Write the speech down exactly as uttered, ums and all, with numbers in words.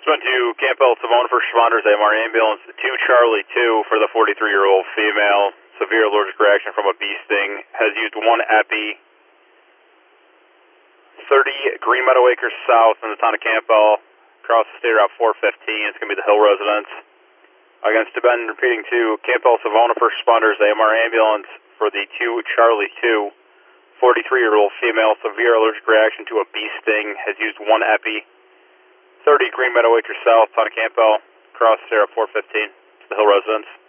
Went to Campbell Savona for responders, A M R ambulance, two Charlie two for the forty-three-year-old female, severe allergic reaction from a bee sting, has used one epi, thirty Green Meadow Acres South in the town of Campbell, across the state route four fifteen, it's going to be the Hill residence. Against to Ben, repeating to Campbell Savona for responders, A M R ambulance for the two Charlie two, forty-three-year-old female, severe allergic reaction to a bee sting, has used one epi, thirty Green Meadow Acres South, town of Campbell, across the state route four fifteen, to the Hill residence.